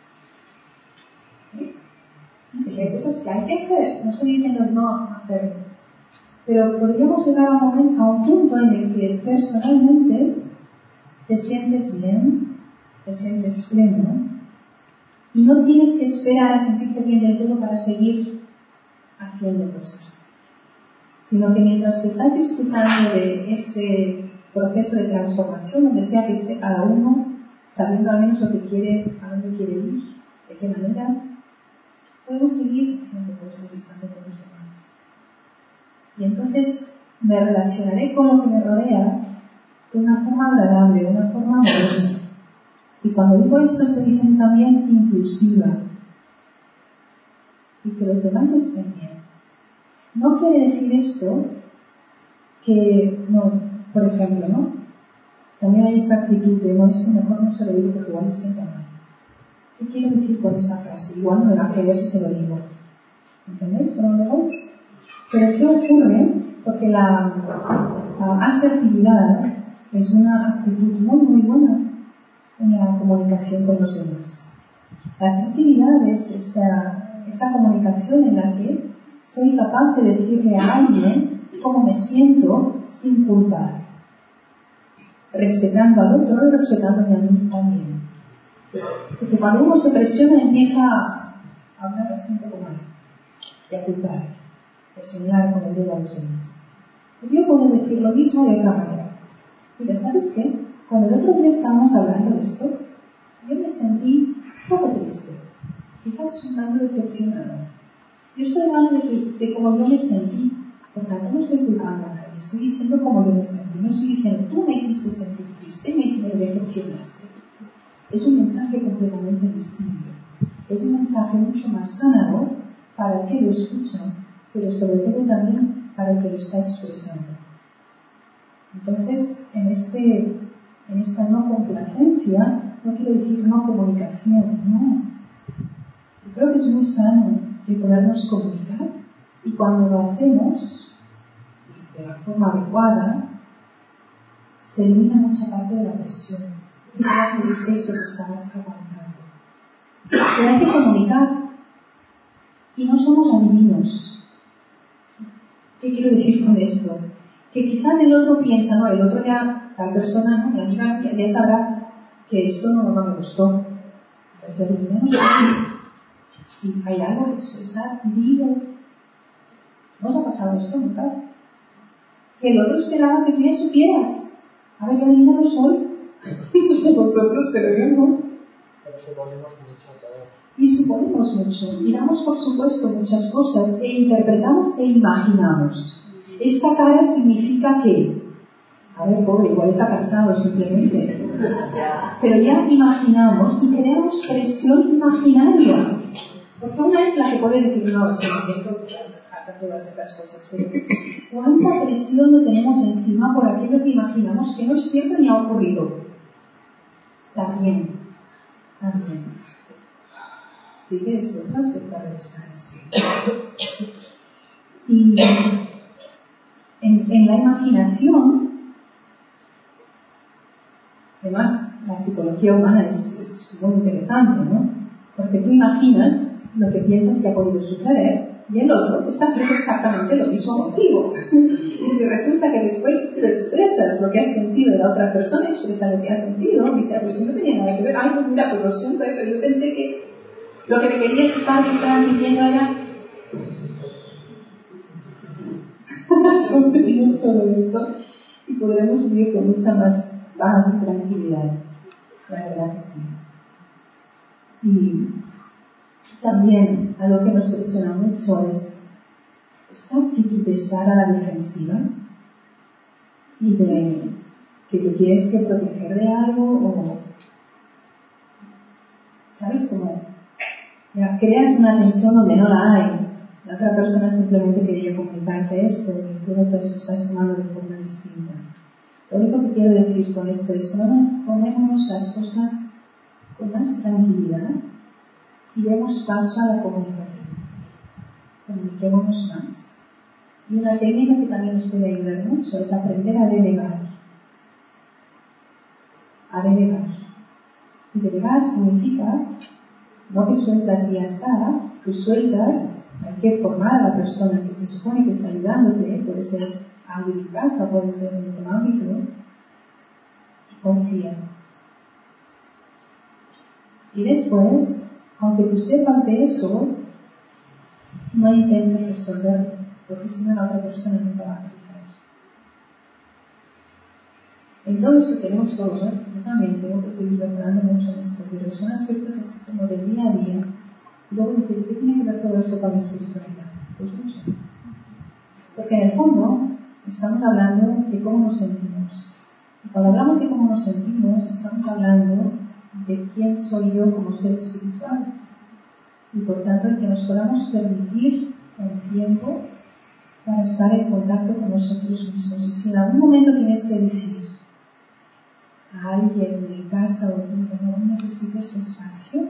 ¿Sí? Y sé que hay cosas que hay que hacer. No estoy diciendo no hacerlo. Pero podríamos llegar a un punto en el que personalmente te sientes bien, te sientes pleno, y no tienes que esperar a sentirte bien del todo para seguir haciendo cosas. Sino que mientras que estás disfrutando de ese proceso de transformación, donde sea que esté cada uno, sabiendo al menos lo que quiere, a dónde quiere ir, de qué manera, podemos seguir haciendo cosas y estando con los demás. Y entonces me relacionaré con lo que me rodea de una forma agradable, de una forma amorosa. Y cuando digo esto estoy diciendo también inclusiva. Y que los demás estén bien. No quiere decir esto que, no, por ejemplo, ¿no? También hay esta actitud de, no, esto mejor no se lo digo porque igual se sienta mal. ¿Qué quiero decir con esta frase? Igual no me va a querer si se lo digo. ¿Entendéis? ¿Por dónde voy? Pero ¿qué ocurre? Porque la asertividad es una actitud muy buena en la comunicación con los demás. La asertividad es esa comunicación en la que soy capaz de decirle a alguien cómo me siento sin culpar, respetando al otro y respetándome a mí también. Porque cuando uno se presiona empieza a hablar así un poco mal y a culpar, a señalar con el dedo a los demás. Yo puedo decir lo mismo de otra manera. Mira, ¿sabes qué? Cuando el otro día estábamos hablando de esto, yo me sentí un poco triste, quizás un tanto decepcionada. Yo estoy hablando de cómo yo me sentí, por tanto no estoy culpando a nadie, estoy diciendo cómo yo me sentí, no estoy diciendo tú me hiciste sentir triste y me decepcionaste. Es un mensaje completamente distinto, es un mensaje mucho más sanador para el que lo escucha, pero sobre todo también para el que lo está expresando. Entonces, en esta no complacencia, no quiere decir no comunicación, no. Yo creo que es muy sano de podernos comunicar y cuando lo hacemos de la forma adecuada, se elimina mucha parte de la presión. Y de eso que estabas aguantando. Pero hay que comunicar y no somos adivinos. ¿Qué quiero decir con esto? Que quizás el otro piensa, no, el otro ya, tal persona, no, mi amiga ya sabrá que esto no me gustó. Pero adivinemos si hay algo que expresar, dilo. ¿No os ha pasado esto nunca? Que el otro esperaba que tú ya supieras. A ver, yo adivino no soy. No sé vosotros, pero yo no. Pero suponemos mucho todo. Y suponemos mucho, y damos por supuesto muchas cosas, e interpretamos e imaginamos. Esta cara significa que, a ver, pobre, igual está cansado simplemente. Pero ya imaginamos y creamos presión imaginaria. Porque una es la que puedes decir, no, si me siento hasta todas estas cosas, pero ¿cuánta presión no tenemos encima por aquello que imaginamos que no es cierto ni ha ocurrido? También. Sí que es otro aspecto a revisar. Y en la imaginación, además la psicología humana es muy interesante, ¿no? Porque tú imaginas lo que piensas que ha podido suceder y el otro está haciendo exactamente lo mismo contigo. Y si resulta que después lo expresas, lo que has sentido, y la otra persona expresa lo que has sentido, dice, pues si no tenía nada que ver, ay, pues mira, pues lo siento, pero yo pensé que lo que me querías estar transmitiendo era... Sentimos todo esto y podremos vivir con mucha más paz y tranquilidad. La verdad que sí. Y también algo que nos presiona mucho es esta actitud de estar a la defensiva y de que te tienes que proteger de algo o, ¿sabes? Como ya creas una tensión donde no la hay. La otra persona simplemente quería comunicarte esto y tú lo estás tomando de forma distinta. Lo único que quiero decir con esto es no tomemos las cosas con más tranquilidad y demos paso a la comunicación. Comuniquémonos más. Y una técnica que también nos puede ayudar mucho es aprender a delegar. A delegar. Y delegar significa no que sueltas y ya está, tú sueltas, hay que formar a la persona que se supone que está ayudándote, puede ser alguien en casa, puede ser en otro ámbito, y confía. Y después, aunque tú sepas de eso, no intentes resolverlo, porque si no la otra persona nunca va a crecer. En todo eso tenemos todo, ¿no? Yo también tengo que seguir mejorando mucho en esto, pero son aspectos así como del día a día. Y luego dices, ¿qué tiene que ver todo esto con la espiritualidad? Pues mucho. Porque en el fondo estamos hablando de cómo nos sentimos. Y cuando hablamos de cómo nos sentimos, estamos hablando de quién soy yo como ser espiritual. Y por tanto, el que nos podamos permitir el tiempo para estar en contacto con nosotros mismos. Y si en algún momento tienes que decir a alguien en casa o no necesito ese espacio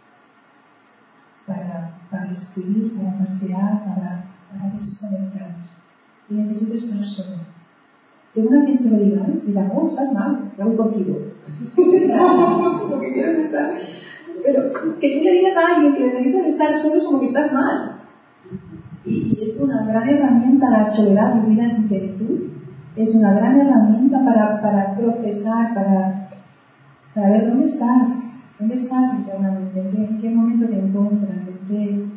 para escribir, para pasear, para desconectar. Y necesito estar solo. Según a quien se lo digas, dirá, oh, estás mal, ya voy contigo. Lo que quiero es estar. Pero que tú le digas a alguien que necesitas estar solo es como que estás mal. Y es una gran herramienta la soledad vivida en plenitud. Es una gran herramienta para procesar, para ver dónde estás internamente, en qué momento te encuentras, en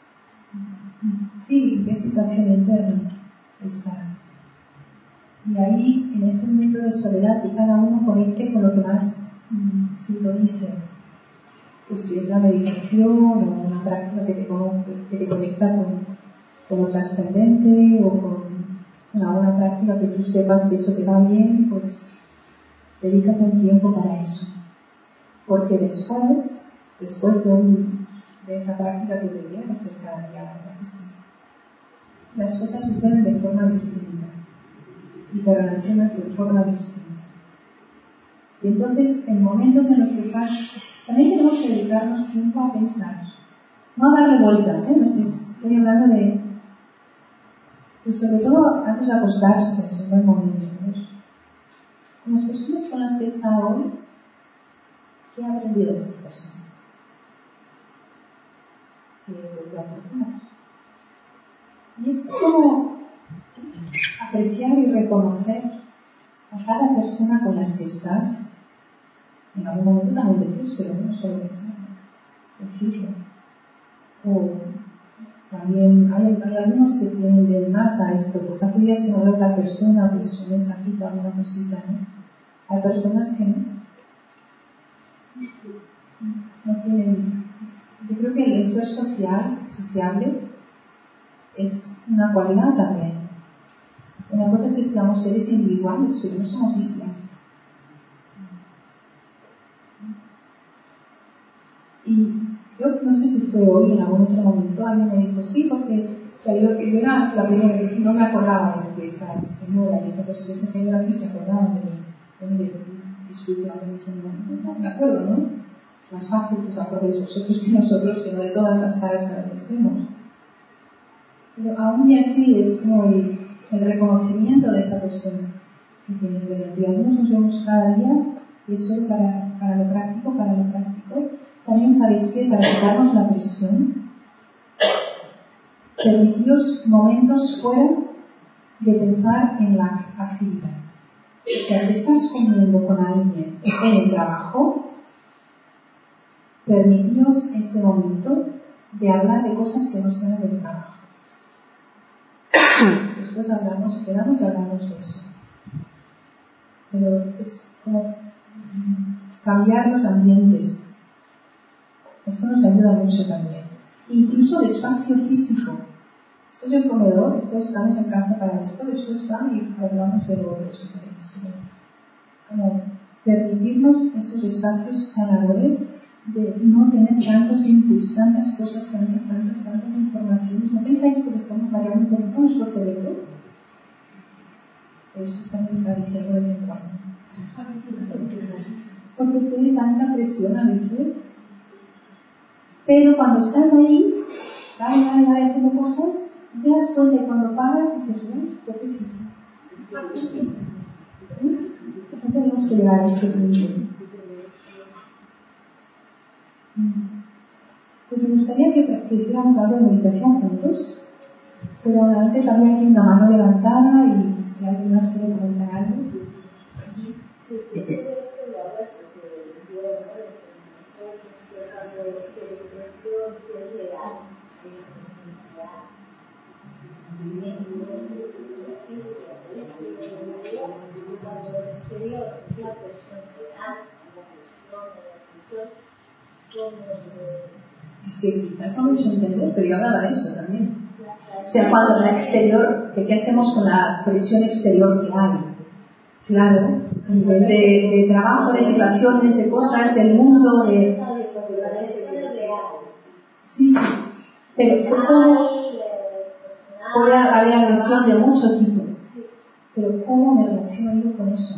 qué situación interna estás. Y ahí, en ese momento de soledad, que cada uno conecte con lo que más sintonice. Pues si es la meditación o una práctica que te conecta con lo trascendente o con alguna práctica que tú sepas que eso te va bien, pues dedícate un tiempo para eso. Porque después de esa práctica que debería hacer cada día, ¿verdad que sí? Las cosas suceden de forma distinta y te relacionas de forma distinta. Y entonces, en momentos en los que estás, también tenemos que dedicarnos tiempo a pensar, no a darle vueltas, ¿eh? No sé, estoy hablando de, pues sobre todo antes de acostarse, es un buen momento, ¿no? Con las personas con las que está hoy, ¿qué ha aprendido de esas personas? ¿Qué puede aportar? Y es como apreciar y reconocer a cada persona con las que estás. En algún momento también decírselo, no solo pensarlo, decirlo. O también hay algunos que tienden más a esto, pues hace días que no veo a la persona, pues un mensajito, alguna cosita, ¿no? Hay personas que no. no tienen... Yo creo que el ser sociable, es una cualidad también. Una cosa es que seamos seres individuales, pero no somos islas. Y yo no sé si fue hoy en algún otro momento, alguien me dijo, sí, porque yo era la primera que no me acordaba de esa señora y esa señora sí se acordaba de mí. Disculpe, no me acuerdo, ¿no? Es más fácil que os acordéis vosotros que nosotros, que no de todas las caras que agradecemos. Pero aún y así es como el reconocimiento de esa persona que tienes delante. Y algunos nos vemos cada día, y eso para lo práctico. También sabéis que para quitarnos la presión, permitiros momentos fuera de pensar en la actividad. O sea, si estás comiendo con alguien en el trabajo, permitiros ese momento de hablar de cosas que no sean del trabajo. Después quedamos y hablamos de eso. Pero es como cambiar los ambientes. Esto nos ayuda mucho también. Incluso el espacio físico. Esto es el comedor, después estamos en casa para esto, después van y hablamos de lo otro, si queréis. Como permitirnos esos espacios sanadores de no tener tantos inputs, tantas cosas, tantas informaciones. ¿No pensáis que estamos variando un poquito nuestro cerebro? Esto también está diciendo de vez en cuando. Porque tiene tanta presión a veces. Pero cuando estás ahí, dale, haciendo cosas, te das cuenta y cuando paras dices, ¿por qué sí? No tenemos que llegar a este punto. Pues me gustaría que hiciéramos algo de meditación juntos, pero antes había aquí una mano levantada y si alguien más quiere comentar algo. Es que quizás no me he hecho entender, pero yo hablaba de eso también. O sea, cuando en el exterior, ¿qué hacemos con la presión exterior que hay? Claro, a nivel de trabajo, de situaciones, de cosas, del mundo, de... Sí, pero ¿cómo puede haber agresión de mucho tipo? Pero ¿cómo me relaciono yo con eso?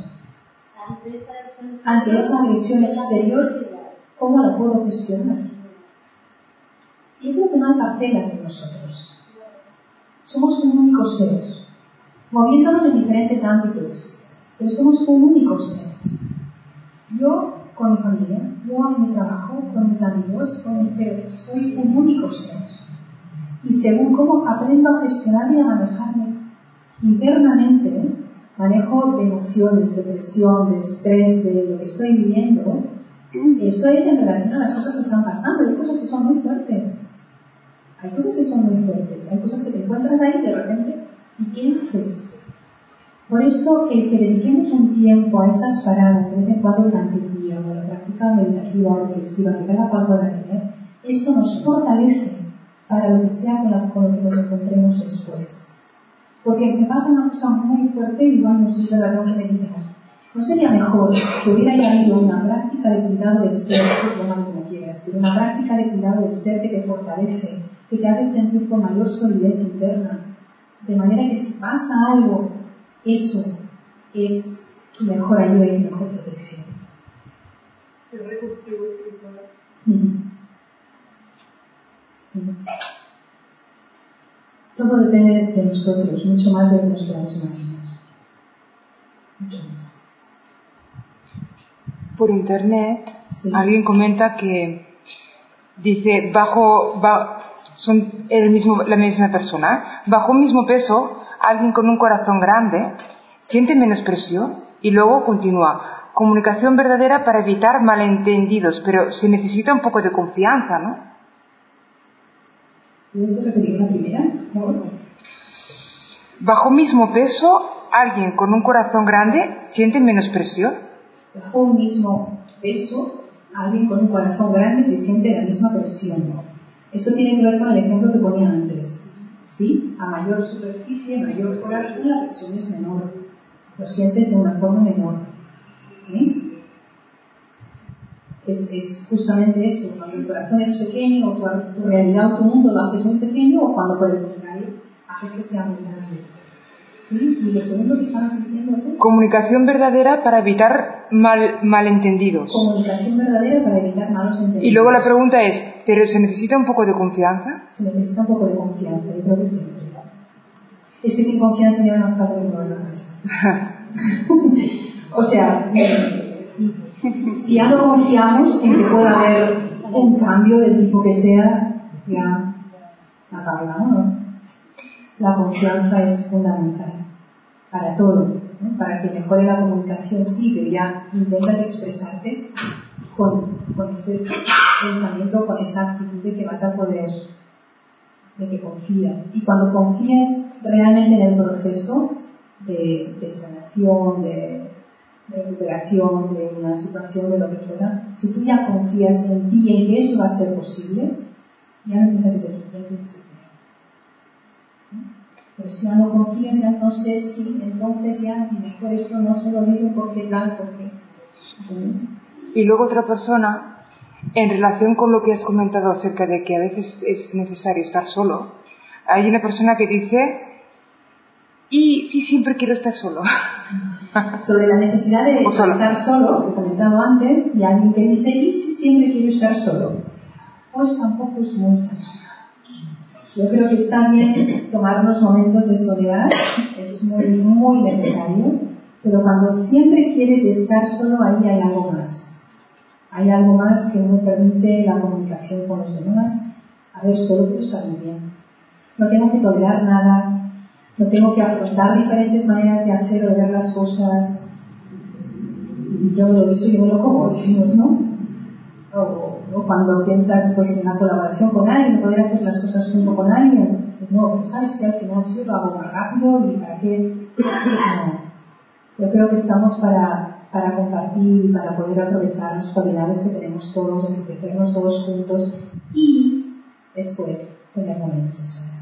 Ante esa agresión exterior, ¿cómo la puedo gestionar? Yo creo que no hay parcelas en nosotros. Somos un único ser, moviéndonos en diferentes ámbitos, pero somos un único ser. Yo con mi familia, yo en mi trabajo, con mis amigos, pero soy un único ser. Y según cómo aprendo a gestionar y a manejarme internamente, manejo de emociones, de presión, de estrés, de lo que estoy viviendo, eso es en relación a las cosas que están pasando. Hay cosas que son muy fuertes. Hay cosas que te encuentras ahí de repente, ¿y qué haces? Por eso, el que dediquemos un tiempo a esas paradas de vez en cuando durante el día, o la práctica meditativa o reflexiva, que cada cual pueda tener, esto nos fortalece para lo que sea con lo que nos encontremos después. Porque me pasa una cosa muy fuerte y digo, no sé si la tengo que meditar. ¿No sería mejor que hubiera habido una práctica de cuidado del ser, como quieras, pero una práctica de cuidado del ser que te fortalece, que te hace sentir con mayor solidez interna, de manera que si pasa algo, eso es tu mejor ayuda y tu mejor protección? El recursivo espiritual. Sí. Todo depende de nosotros, mucho más de lo que nos podemos imaginar. Mucho más. Por internet, Sí. Alguien comenta que dice, son la misma persona, bajo un mismo peso, alguien con un corazón grande siente menos presión, y luego continúa, comunicación verdadera para evitar malentendidos, pero se necesita un poco de confianza, ¿no? ¿Puedes repetir la primera? ¿No? Bajo un mismo peso, alguien con un corazón grande siente menos presión. Bajo un mismo peso, alguien con un corazón grande se siente la misma presión. Eso tiene que ver con el ejemplo que ponía antes. ¿Sí? A mayor superficie, mayor corazón, la presión es menor. Lo sientes de una forma menor. ¿Sí? Es justamente eso. Cuando el corazón es pequeño, o tu realidad o tu mundo lo haces muy pequeño, o cuando por el contrario haces que sea muy grande. ¿Sí? Y lo segundo que estabas diciendo tú. Comunicación verdadera para evitar malentendidos. Comunicación verdadera para evitar malos entendidos. Y luego la pregunta es, ¿pero se necesita un poco de confianza? Se necesita un poco de confianza, yo creo que siempre. Es que sin confianza ya no está por la casa. O sea, si ya no confiamos en que pueda haber un cambio del tipo que sea, ya acabamos. La confianza es fundamental para todo, ¿no? Para que mejore la comunicación, sí, pero ya intentas expresarte con ese pensamiento, con esa actitud de que vas a poder, de que confías. Y cuando confías realmente en el proceso de sanación, de recuperación, de una situación, de lo que fuera, si tú ya confías en ti y en que eso va a ser posible, ya no empiezas a pero si ya no confías, ya no sé si, entonces ya mejor esto no se lo digo porque tal, porque... Y luego otra persona, en relación con lo que has comentado acerca de que a veces es necesario estar solo, hay una persona que dice, y sí, siempre quiero estar solo. Sobre la necesidad de estar solo, que he comentado antes, y alguien que dice, y sí, siempre quiero estar solo. Pues tampoco es muy sano. Yo creo que está bien tomar unos momentos de soledad, es muy, muy necesario, pero cuando siempre quieres estar solo, ahí hay algo más. Hay algo más que no permite la comunicación con los demás. A ver, solo puedo estar muy bien. No tengo que tolerar nada, no tengo que afrontar diferentes maneras de hacer o de ver las cosas. Yo me lo guiso y yo me lo como, decimos, ¿no? O cuando piensas pues en la colaboración con alguien, poder hacer las cosas junto con alguien, pues no, pero sabes que al final sí lo hago más rápido y para qué. No. Yo creo que estamos para compartir y para poder aprovechar las cualidades que tenemos todos, enriquecernos todos juntos y después tener momentos de soledad.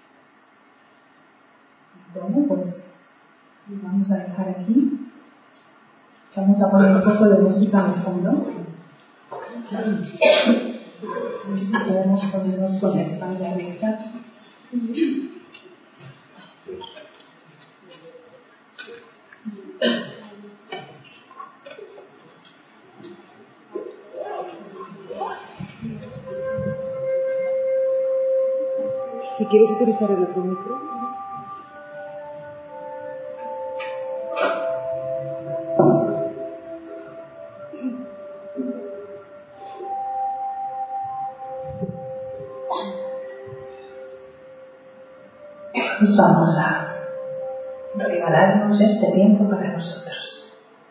Bueno, pues vamos a dejar aquí. Vamos a poner un poco de música de fondo. Podemos ponernos con la espalda recta. Si quieres utilizar el otro micro. Pues vamos a regalarnos este tiempo para nosotros.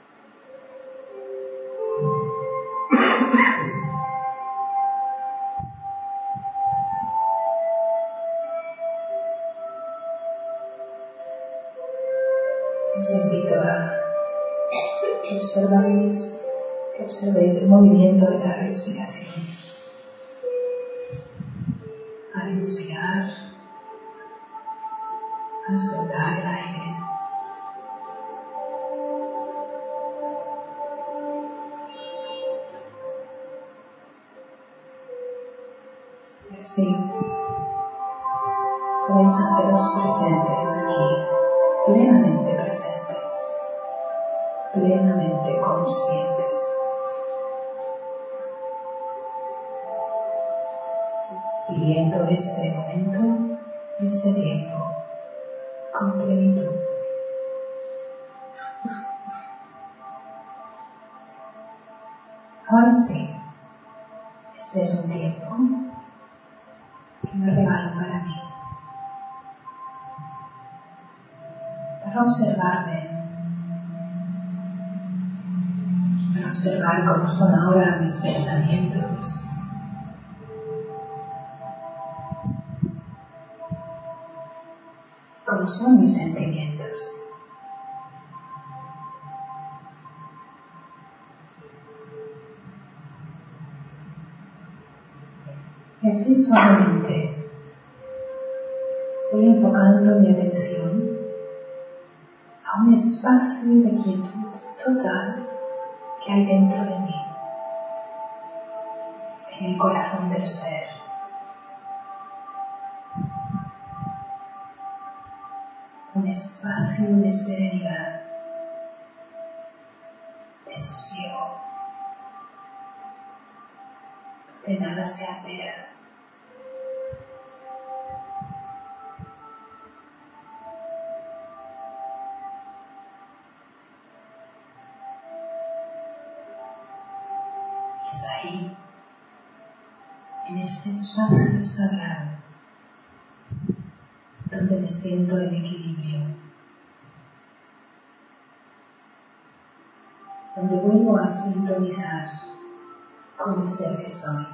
Os invito a que observéis el movimiento de la respiración. Al inspirar, al soltar el aire. Y así podéis haceros presentes aquí, plenamente presentes, plenamente conscientes. Viviendo este momento, este tiempo, con plenitud. Ahora sí, este es un tiempo que me regalo para mí, para observarme, para observar cómo son ahora mis pensamientos, cómo son mis sentimientos. así suavemente voy enfocando mi atención a un espacio de quietud total que hay dentro de mí, en el corazón del ser. Un espacio de serenidad, de sosiego, donde nada se altera. Y es ahí, en este espacio sagrado, donde me siento en equilibrio, donde vuelvo a sintonizar con el ser que soy.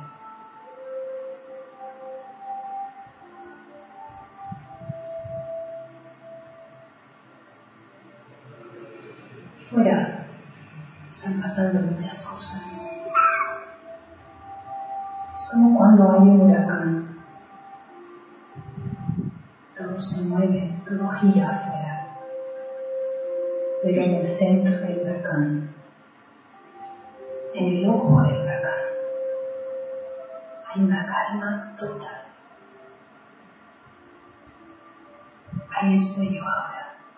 Fuera están pasando muchas cosas. Es como cuando hay un huracán. Todo se mueve, todo gira afuera. Pero en el centro del huracán, en el ojo del huracán, hay una calma total. Ahí estoy yo ahora.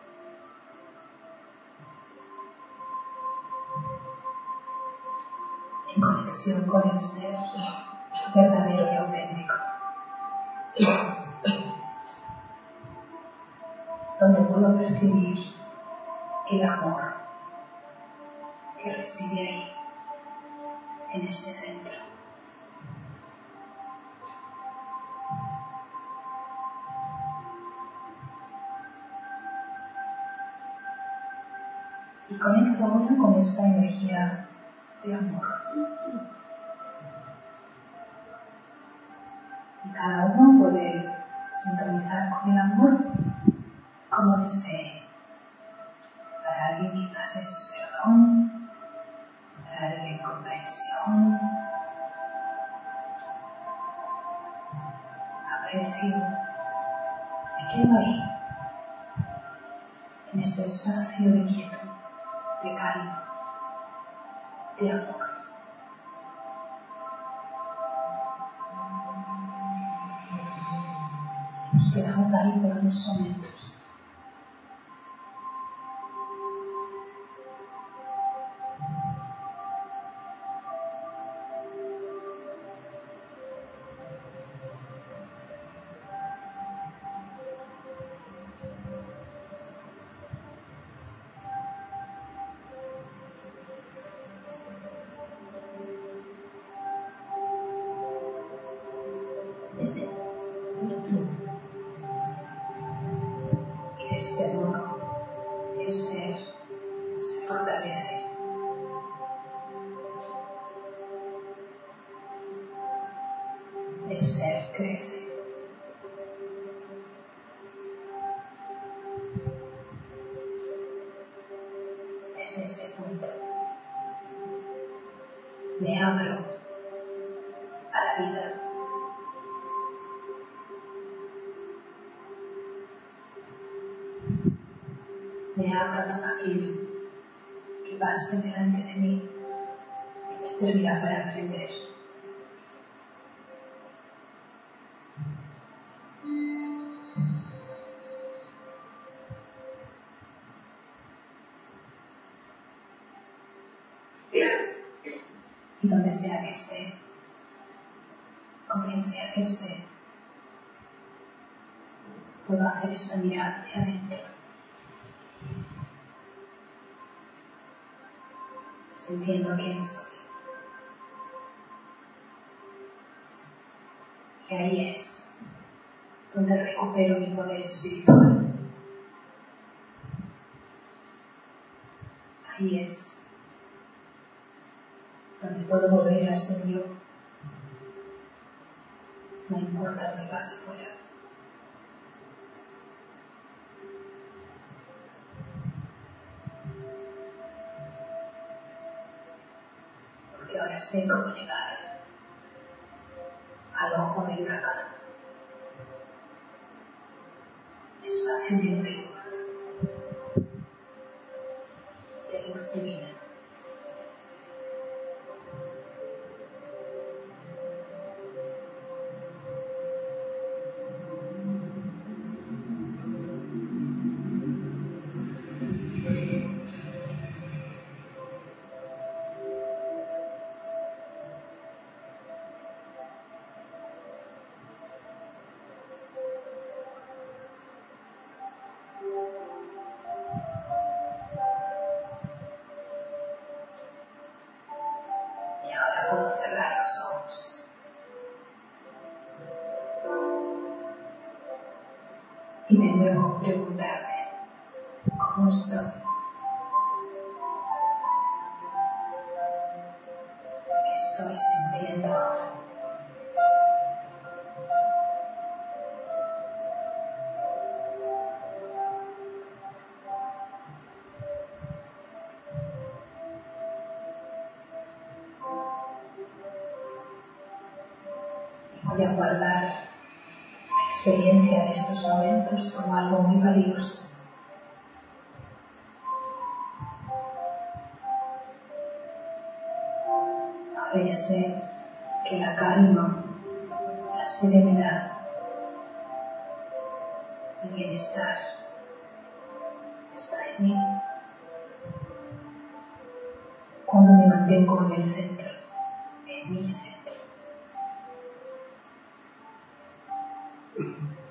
En conexión con el ser verdadero y auténtico. Donde puedo percibir el amor que reside ahí, en este centro. Y conecto ahora con esta energía de amor. Y cada uno puede sintonizar con el amor como desee. Para alguien quizás es perdón, para alguien comprensión, aprecio. Me quedo ahí, en este espacio de quietud, de calma, de amor. Nos quedamos ahí por unos momentos. Y de este modo, el ser se fortalece. El ser crece. Desde ese punto, me abro a la vida. Me abro a todo aquello que pase delante de mí, que me servirá para aprender. Y donde sea que esté, con quien sea que esté, puedo hacer esta mirada hacia adentro, sintiendo quién soy. Y ahí es donde recupero mi poder espiritual. Ahí es donde puedo volver a ser yo. No importa lo que pase fuera. Porque ahora sé cómo llegar al ojo del huracán. Espacio lleno de luz divina. Puedo cerrar los ojos y de nuevo preguntarme cómo estoy, qué estoy sintiendo ahora. Voy a guardar la experiencia de estos momentos como algo muy valioso. Ahora ya sé que la calma, la serenidad, el bienestar está en mí cuando me mantengo en el centro, en mi centro.